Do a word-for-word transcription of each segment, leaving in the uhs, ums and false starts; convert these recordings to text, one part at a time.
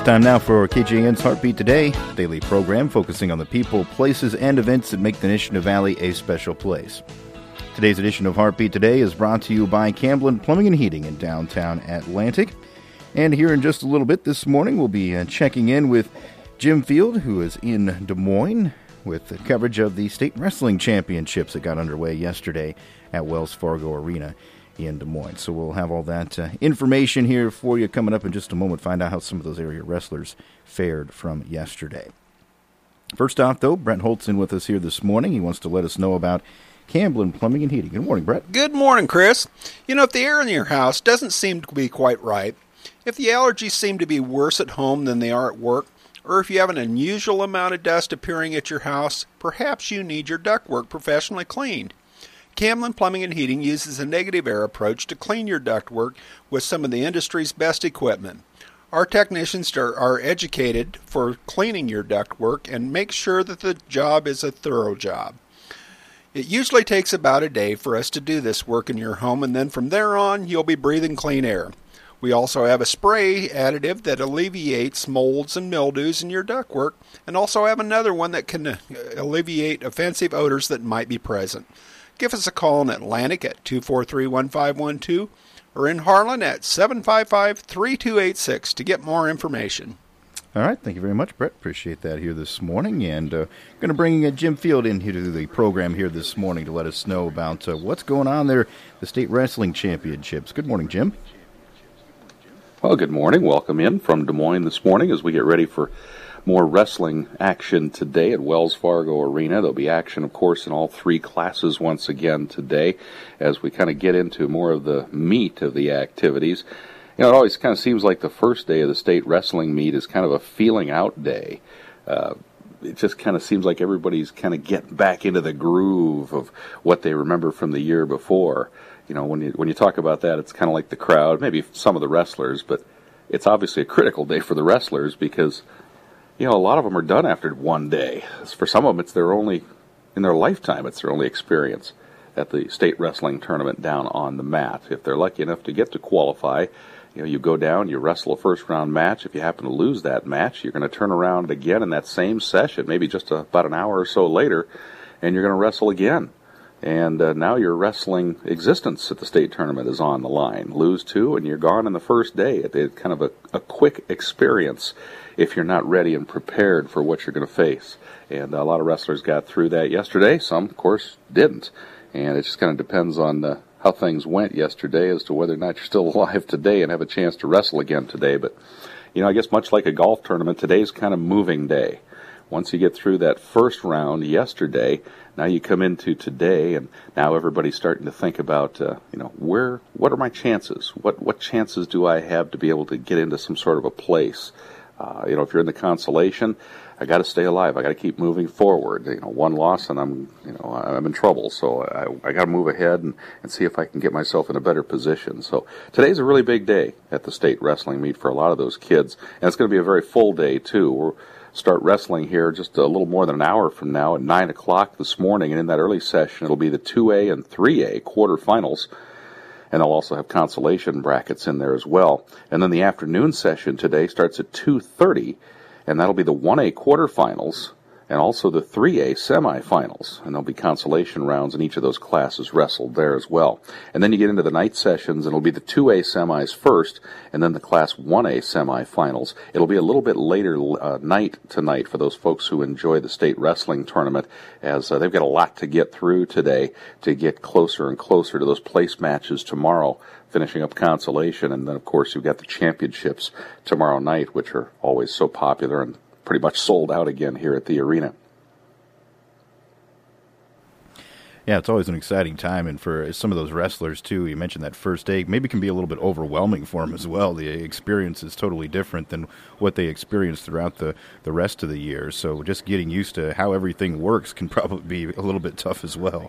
Time now for K G A N's Heartbeat Today, daily program focusing on the people, places, and events that make the Nishna Valley a special place. Today's edition of Heartbeat Today is brought to you by Camblin Plumbing and Heating in downtown Atlantic. And here in just a little bit this morning, we'll be uh, checking in with Jim Field, who is in Des Moines, with the coverage of the State Wrestling Championships that got underway yesterday at Wells Fargo Arena in Des Moines. So we'll have all that uh, information here for you coming up in just a moment. Find out how some of those area wrestlers fared from yesterday. First off, though, Brent Holtzen with us here this morning. He wants to let us know about Camblin Plumbing and Heating. Good morning, Brett. Good morning, Chris. You know, if the air in your house doesn't seem to be quite right, if the allergies seem to be worse at home than they are at work, or if you have an unusual amount of dust appearing at your house, perhaps you need your ductwork professionally cleaned. Camblin Plumbing and Heating uses a negative air approach to clean your ductwork with some of the industry's best equipment. Our technicians are, are educated for cleaning your ductwork and make sure that the job is a thorough job. It usually takes about a day for us to do this work in your home, and then from there on, you'll be breathing clean air. We also have a spray additive that alleviates molds and mildews in your ductwork, and also have another one that can alleviate offensive odors that might be present. Give us a call in Atlantic at two four three, one five one two or in Harlan at seven five five, three two eight six to get more information. All right. Thank you very much, Brett. Appreciate that here this morning. And uh, going to bring uh, Jim Field in here to the program here this morning to let us know about uh, what's going on there, the State Wrestling Championships. Good morning, Jim. Well, good morning. Welcome in from Des Moines this morning as we get ready for more wrestling action today at Wells Fargo Arena. There'll be action, of course, in all three classes once again today as we kind of get into more of the meat of the activities. You know, it always kind of seems like the first day of the state wrestling meet is kind of a feeling out day. Uh, it just kind of seems like everybody's kind of getting back into the groove of what they remember from the year before. You know, when you when you talk about that, it's kind of like the crowd, maybe some of the wrestlers, but it's obviously a critical day for the wrestlers because, you know, a lot of them are done after one day. For some of them, it's their only, in their lifetime, it's their only experience at the state wrestling tournament down on the mat. If they're lucky enough to get to qualify, you know, you go down, you wrestle a first-round match. If you happen to lose that match, you're going to turn around again in that same session, maybe just a, about an hour or so later, and you're going to wrestle again. And uh, now your wrestling existence at the state tournament is on the line. Lose two, and you're gone in the first day. It's kind of a, a quick experience if you're not ready and prepared for what you're going to face. And a lot of wrestlers got through that yesterday. Some, of course, didn't. And it just kind of depends on uh, how things went yesterday as to whether or not you're still alive today and have a chance to wrestle again today. But, you know, I guess much like a golf tournament, today's kind of moving day. Once you get through that first round yesterday, now you come into today, and now everybody's starting to think about, uh, you know, where, what are my chances? What what chances do I have to be able to get into some sort of a place? Uh, you know, if you're in the consolation, I got to stay alive. I got to keep moving forward. You know, one loss and I'm, you know, I'm in trouble. So I, I got to move ahead and, and see if I can get myself in a better position. So today's a really big day at the state wrestling meet for a lot of those kids, and it's going to be a very full day too. We're start wrestling here just a little more than an hour from now at nine o'clock this morning, and in that early session it'll be the two A and three A quarterfinals, and they'll also have consolation brackets in there as well. And then the afternoon session today starts at two thirty, and that'll be the one A quarterfinals and also the three A semifinals, and there'll be consolation rounds in each of those classes wrestled there as well. And then you get into the night sessions, and it'll be the two A semis first, and then the Class one A semifinals. It'll be a little bit later uh, night tonight for those folks who enjoy the state wrestling tournament, as uh, they've got a lot to get through today to get closer and closer to those place matches tomorrow, finishing up consolation. And then, of course, you've got the championships tomorrow night, which are always so popular and pretty much sold out again here at the arena. Yeah, it's always an exciting time, and for some of those wrestlers, too, you mentioned that first day, maybe can be a little bit overwhelming for them as well. The experience is totally different than what they experience throughout the, the rest of the year, so just getting used to how everything works can probably be a little bit tough as well.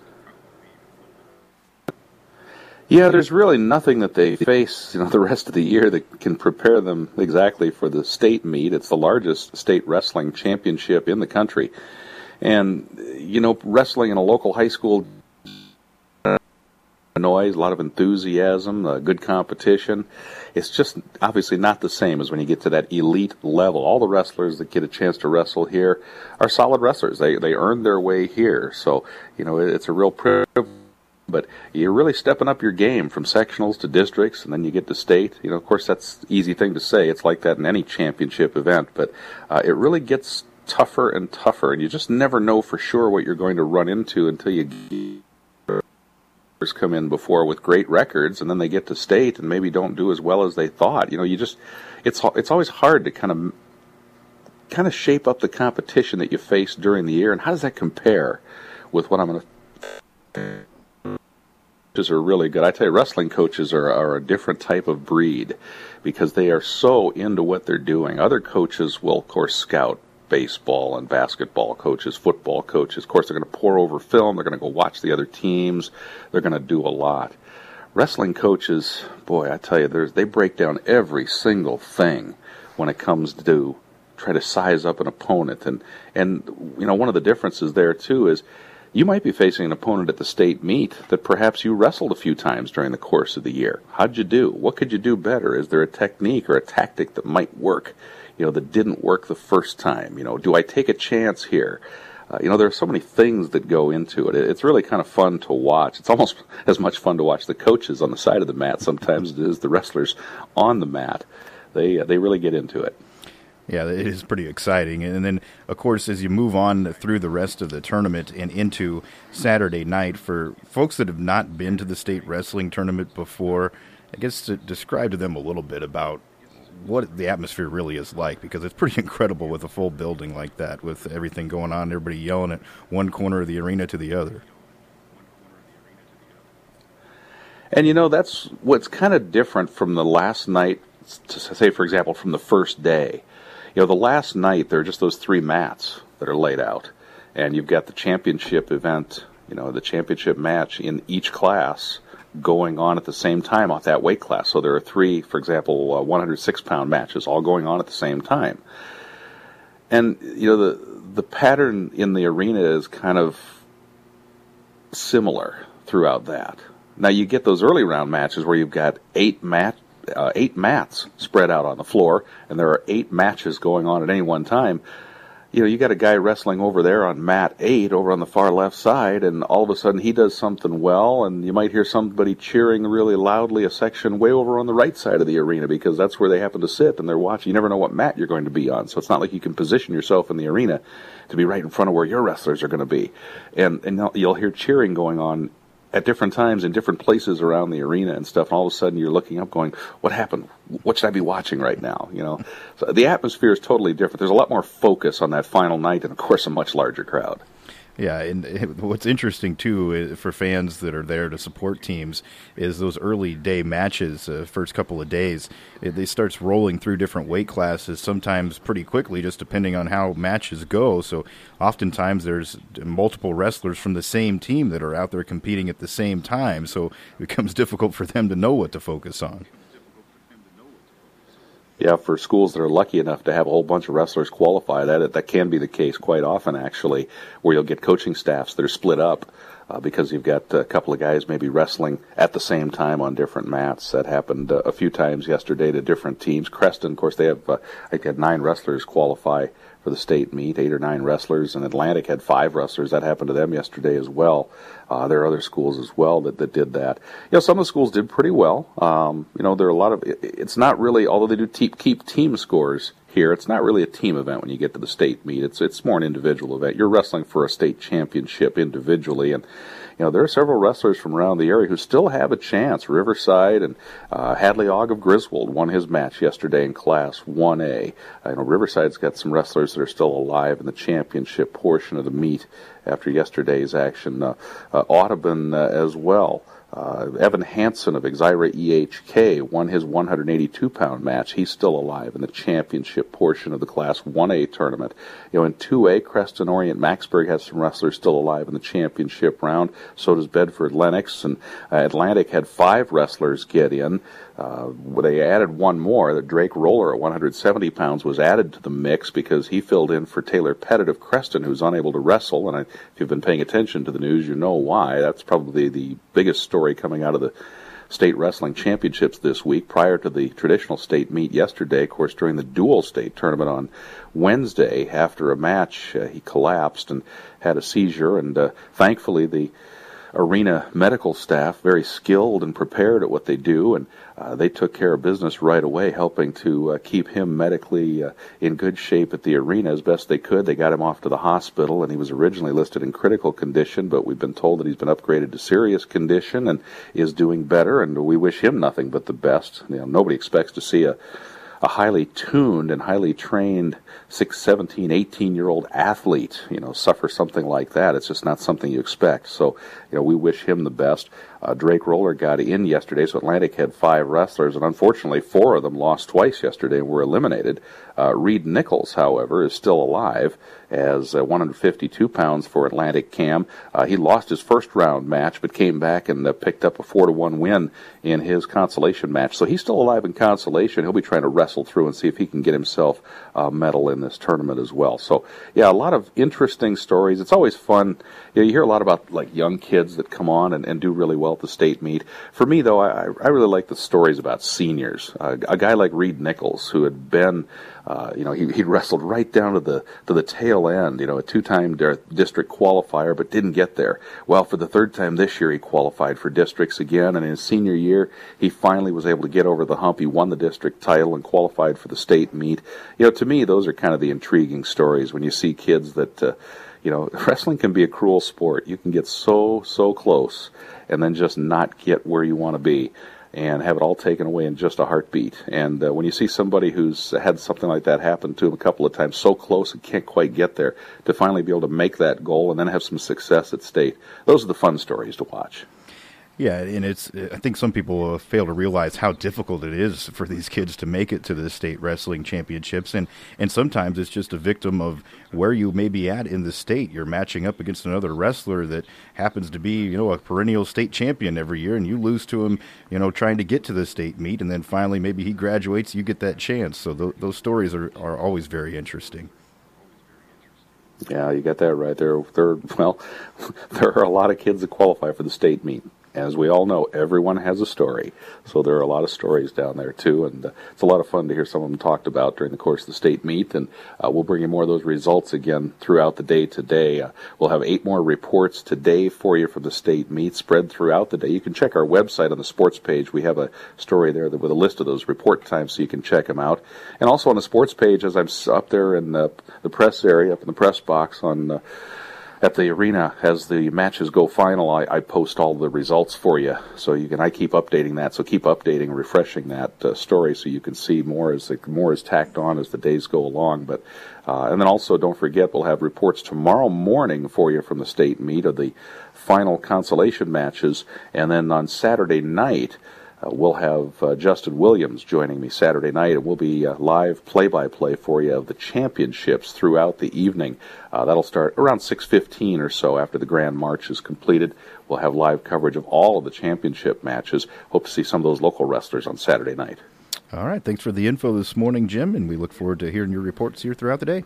Yeah, there's really nothing that they face, you know, the rest of the year that can prepare them exactly for the state meet. It's the largest state wrestling championship in the country. And, you know, wrestling in a local high school noise, a lot of enthusiasm, uh, good competition. It's just obviously not the same as when you get to that elite level. All the wrestlers that get a chance to wrestle here are solid wrestlers. They they earned their way here. So, you know, it's a real privilege. But you're really stepping up your game from sectionals to districts, and then you get to state. You know, of course, that's an easy thing to say. It's like that in any championship event. But uh, it really gets tougher and tougher, and you just never know for sure what you're going to run into until you come in before with great records, and then they get to state and maybe don't do as well as they thought. You know, you just it's it's always hard to kind of kind of shape up the competition that you face during the year, and how does that compare with what I'm going to. Coaches are really good. I tell you, wrestling coaches are, are a different type of breed because they are so into what they're doing. Other coaches will, of course, scout baseball and basketball coaches, football coaches. Of course, they're going to pour over film. They're going to go watch the other teams. They're going to do a lot. Wrestling coaches, boy, I tell you, there's, they break down every single thing when it comes to try to size up an opponent. And, and you know, one of the differences there, too, is you might be facing an opponent at the state meet that perhaps you wrestled a few times during the course of the year. How'd you do? What could you do better? Is there a technique or a tactic that might work, you know, that didn't work the first time? You know, do I take a chance here? Uh, you know, there are so many things that go into it. It's really kind of fun to watch. It's almost as much fun to watch the coaches on the side of the mat sometimes as it is the wrestlers on the mat. They uh, they really get into it. Yeah, it is pretty exciting. And then, of course, as you move on through the rest of the tournament and into Saturday night, for folks that have not been to the state wrestling tournament before, I guess to describe to them a little bit about what the atmosphere really is like, because it's pretty incredible with a full building like that, with everything going on, everybody yelling at one corner of the arena to the other. And, you know, that's what's kind of different from the last night, to say, for example, from the first day. You know, the last night, there are just those three mats that are laid out. And you've got the championship event, you know, the championship match in each class going on at the same time off that weight class. So there are three, for example, uh, one hundred six pound matches all going on at the same time. And, you know, the, the pattern in the arena is kind of similar throughout that. Now, you get those early round matches where you've got eight mat Uh, eight mats spread out on the floor, and there are eight matches going on at any one time. You know, you got a guy wrestling over there on mat eight over on the far left side, and all of a sudden he does something well, and you might hear somebody cheering really loudly a section way over on the right side of the arena because that's where they happen to sit and they're watching. You never know what mat you're going to be on, so it's not like you can position yourself in the arena to be right in front of where your wrestlers are going to be. And, and you'll hear cheering going on at different times in different places around the arena and stuff, and all of a sudden you're looking up going, what happened? What should I be watching right now? You know, so the atmosphere is totally different. There's a lot more focus on that final night and, of course, a much larger crowd. Yeah, and what's interesting, too, for fans that are there to support teams is those early day matches, uh, first couple of days, it, it starts rolling through different weight classes, sometimes pretty quickly, just depending on how matches go. So oftentimes there's multiple wrestlers from the same team that are out there competing at the same time, so it becomes difficult for them to know what to focus on. Yeah, for schools that are lucky enough to have a whole bunch of wrestlers qualify, that that can be the case quite often, actually, where you'll get coaching staffs that are split up uh, because you've got a couple of guys maybe wrestling at the same time on different mats. That happened uh, a few times yesterday to different teams. Creston, of course, they have, uh, I think, had nine wrestlers qualify for the state meet, eight or nine wrestlers, and Atlantic had five wrestlers. That happened to them yesterday as well. Uh, there are other schools as well that, that did that. You know, some of the schools did pretty well. Um, you know, there are a lot of, it, it's not really, although they do te- keep team scores here, it's not really a team event when you get to the state meet. It's it's more an individual event. You're wrestling for a state championship individually, and you know, there are several wrestlers from around the area who still have a chance. Riverside and uh, Hadley Ogg of Griswold won his match yesterday in Class one A. I know Riverside's got some wrestlers that are still alive in the championship portion of the meet after yesterday's action. Uh, uh, Audubon uh, as well. Uh, Evan Hansen of Exira E H K won his one hundred eighty-two pound match. He's still alive in the championship portion of the Class one A tournament. You know, in two A, Creston Orient Maxburg has some wrestlers still alive in the championship round. So does Bedford Lennox, and uh, Atlantic had five wrestlers get in. Uh, they added one more. The Drake Roller at one hundred seventy pounds was added to the mix because he filled in for Taylor Pettit of Creston, who's unable to wrestle. And I, if you've been paying attention to the news, you know why. That's probably the biggest story coming out of the state wrestling championships this week, prior to the traditional state meet yesterday. Of course, during the dual state tournament on Wednesday, after a match, uh, he collapsed and had a seizure, and uh, thankfully the arena medical staff, very skilled and prepared at what they do, and uh, they took care of business right away, helping to uh, keep him medically uh, in good shape at the arena as best they could. They got him off to the hospital, and he was originally listed in critical condition, but we've been told that he's been upgraded to serious condition and is doing better, and we wish him nothing but the best. You know, nobody expects to see a a highly tuned and highly trained six, seventeen, eighteen-year-old athlete, you know, suffer something like that. It's just not something you expect. So, you know, we wish him the best. Uh, Drake Roller got in yesterday, so Atlantic had five wrestlers, and unfortunately four of them lost twice yesterday and were eliminated. Uh, Reed Nichols, however, is still alive as uh, one hundred fifty-two pounds for Atlantic Cam. Uh, he lost his first round match, but came back and uh, picked up a four to one win in his consolation match. So he's still alive in consolation. He'll be trying to wrestle through and see if he can get himself a medal in this tournament as well. So, yeah, a lot of interesting stories. It's always fun. You know, you hear a lot about like young kids that come on and, and do really well at the state meet. For me, though, I, I really like the stories about seniors. Uh, a guy like Reed Nichols, who had been, uh, you know, he, he wrestled right down to the to the tail end, you know, a two-time district qualifier, but didn't get there. Well, for the third time this year, he qualified for districts again, and in his senior year, he finally was able to get over the hump. He won the district title and qualified for the state meet. You know, to me, those are kind of the intriguing stories when you see kids that, uh, you know, wrestling can be a cruel sport. You can get so, so close and then just not get where you want to be and have it all taken away in just a heartbeat. And uh, when you see somebody who's had something like that happen to him a couple of times, so close and can't quite get there, to finally be able to make that goal and then have some success at state, those are the fun stories to watch. Yeah, and it's. I think some people uh, fail to realize how difficult it is for these kids to make it to the state wrestling championships, and, and sometimes it's just a victim of where you may be at in the state. You're matching up against another wrestler that happens to be, you know, a perennial state champion every year, and you lose to him, you know, trying to get to the state meet, and then finally maybe he graduates, you get that chance. So th- those stories are, are always very interesting. Yeah, you got that right there. There, well, there are a lot of kids that qualify for the state meet. As we all know, everyone has a story, so there are a lot of stories down there, too, and uh, it's a lot of fun to hear some of them talked about during the course of the state meet, and uh, we'll bring you more of those results again throughout the day today. Uh, we'll have eight more reports today for you from the state meet spread throughout the day. You can check our website on the sports page. We have a story there with a list of those report times so you can check them out. And also on the sports page, as I'm up there in the, the press area, up in the press box on uh, at the arena, as the matches go final, I, I post all the results for you. So you can, I keep updating that. So keep updating, refreshing that uh, story, so you can see more as the, more is tacked on as the days go along. But uh, and then also don't forget, we'll have reports tomorrow morning for you from the state meet of the final consolation matches, and then on Saturday night. Uh, we'll have uh, Justin Williams joining me Saturday night, and we'll be uh, live play-by-play for you of the championships throughout the evening. Uh, that'll start around six fifteen or so after the Grand March is completed. We'll have live coverage of all of the championship matches. Hope to see some of those local wrestlers on Saturday night. All right, thanks for the info this morning, Jim, and we look forward to hearing your reports here throughout the day.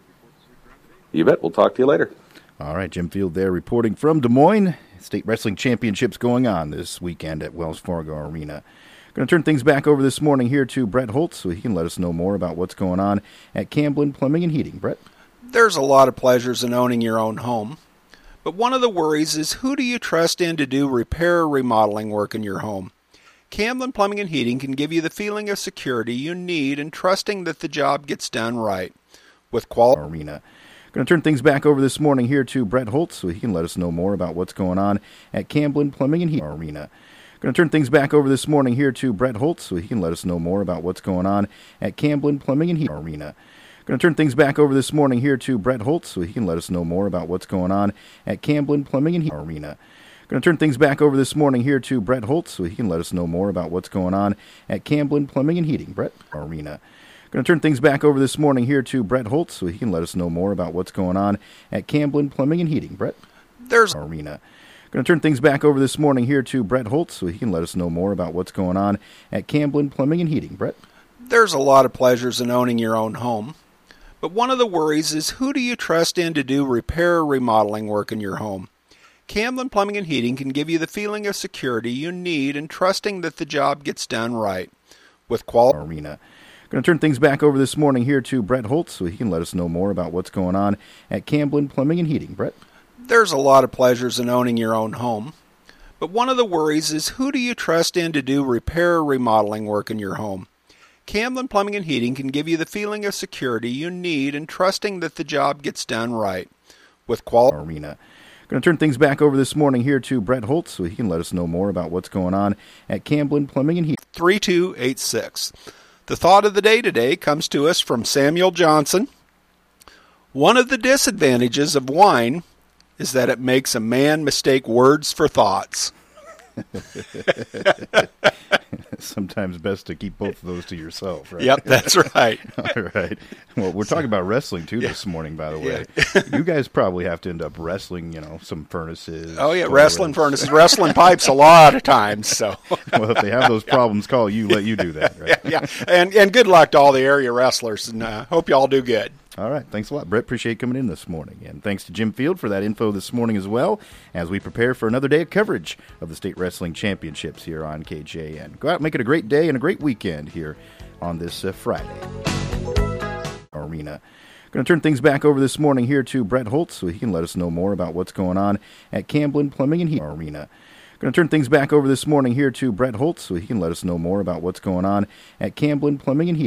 You bet. We'll talk to you later. All right, Jim Field there reporting from Des Moines. State Wrestling Championships going on this weekend at Wells Fargo Arena. Going to turn things back over this morning here to Brett Holtz so he can let us know more about what's going on at Camblin Plumbing and Heating. Brett? There's a lot of pleasures in owning your own home, but one of the worries is who do you trust in to do repair or remodeling work in your home? Camblin Plumbing and Heating can give you the feeling of security you need and trusting that the job gets done right. With quality Arena. Going to turn things back over this morning here to Brett Holtz so he can let us know more about what's going on at Camblin Plumbing and Heating Arena. Going to turn things back over this morning here to Brett Holtz so he can let us know more about what's going on at Camblin Plumbing and Heating Arena. Going to turn things back over this morning here to Brett Holtz so he can let us know more about what's going on at Camblin Plumbing and Heating Arena. Going to turn things back over this morning here to Brett Holtz so he can let us know more about what's going on at Camblin Plumbing and Heating. Brett Arena. Going to turn things back over this morning here to Brett Holtz so he can let us know more about what's going on at Camblin Plumbing and Heating. Brett? There's Arena. Going to turn things back over this morning here to Brett Holtz so he can let us know more about what's going on at Camblin Plumbing and Heating. Brett? There's a lot of pleasures in owning your own home, but one of the worries is who do you trust in to do repair or remodeling work in your home? Camblin Plumbing and Heating can give you the feeling of security you need and trusting that the job gets done right. With quality Arena. Going to turn things back over this morning here to Brett Holtz so he can let us know more about what's going on at Camblin Plumbing and Heating. Brett? There's a lot of pleasures in owning your own home, but one of the worries is who do you trust in to do repair or remodeling work in your home? Camblin Plumbing and Heating can give you the feeling of security you need and trusting that the job gets done right. With quality Arena. Going to turn things back over this morning here to Brett Holtz so he can let us know more about what's going on at Camblin Plumbing and Heating. three two eight six. The thought of the day today comes to us from Samuel Johnson. One of the disadvantages of wine is that it makes a man mistake words for thoughts. Sometimes best to keep both of those to yourself, right? Yep, that's right. All right. Well, we're talking about wrestling, too, Yeah. this morning, by the way. Yeah. You guys probably have to end up wrestling, you know, some furnaces. Oh, yeah, toilets. wrestling furnaces, wrestling pipes a lot of times. So, Well, if they have those problems, call you, let you do that, right? yeah, and, and good luck to all the area wrestlers, and uh, hope you all do good. All right. Thanks a lot, Brett. Appreciate you coming in this morning. And thanks to Jim Field for that info this morning as well, as we prepare for another day of coverage of the State Wrestling Championships here on K J N. Go out and make it a great day and a great weekend here on this uh, Friday. Arena. Going to turn things back over this morning here to Brett Holtz so he can let us know more about what's going on at Camblin Plumbing and Heating. Arena. Going to turn things back over this morning here to Brett Holtz so he can let us know more about what's going on at Camblin Plumbing and Heating.